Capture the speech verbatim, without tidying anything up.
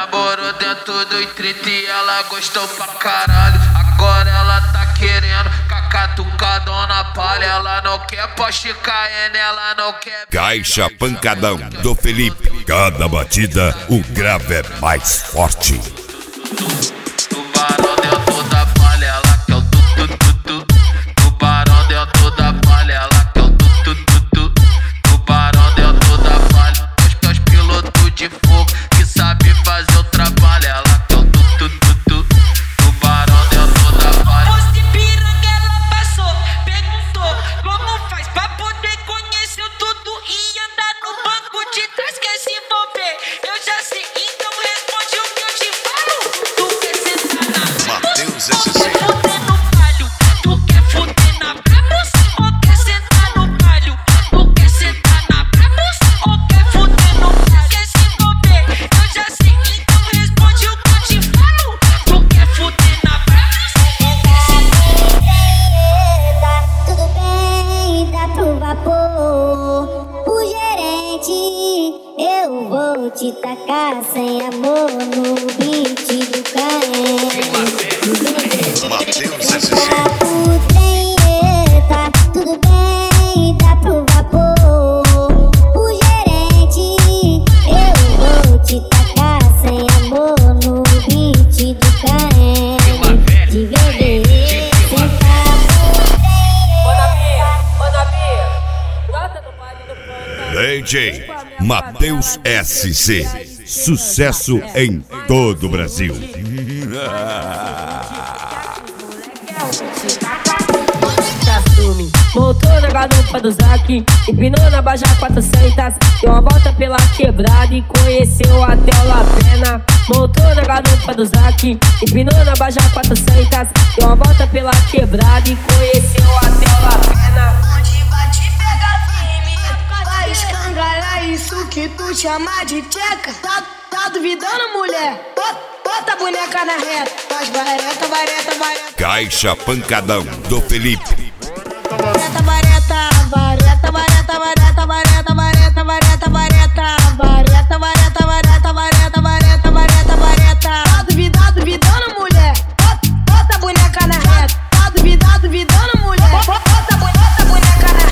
namorou dentro do trinta e ela gostou pra caralho. Agora ela tá querendo cacatucadão na palha. Ela não quer Porsche Cayenne, ela não quer Caixa Pancadão do Felipe. Cada batida o grave é mais forte. Tubarão dentro da palha, ela quer o tu-tu-tu-tu. Tubarão dentro da palha, ela quer o tu-tu-tu-tu. Tubarão dentro da palha, os meus pilotos de fogo que sabe fazer o trabalho. Ela quer o tu-tu-tu-tu. Tubarão dentro da palha. Posto Ipiranga ela passou, perguntou como faz pra poder conhecer tudo e andar no banco de trás, quer se envolver. Eu já sei, então responde o que eu te falo. Tu quer sentar na Matheus Tu S quer C. fuder no palho, tu quer fuder na Brabus ou quer sentar no palho? Tu quer sentar na Brabus ou quer fuder no palho? Quer se envolver, eu já sei, então responde o que eu te falo. Tu quer fuder na Brabus ou quer sentar? Tudo bem, dá pro vapor. O gerente, eu vou te tacar sem amor no beat do Caen. Matheus S C. Papo tem, eita, tudo bem, dá pro vapor. O gerente, eu vou te tacar sem amor no beat do Caen. De bebê, sem papo D J Matheus S C. Sucesso em todo o Brasil. Voltou na garupa do Zac, empinou na Baja quatrocentos, deu uma volta pela quebrada e conheceu até o La Pena. Voltou na garupa do Zac, empinou na Baja quatrocentos, deu uma volta pela quebrada e conheceu até o La Pena. Onde bate pega firme, vai escangalhar isso que tu chama de tcheca. Tá, tá duvidando, mulher? Bota, bota a boneca na reta, faz vareta, vareta, vareta. Caixa Pancadão do Felipe. Vareta, vareta, vareta, vareta, vareta, vareta.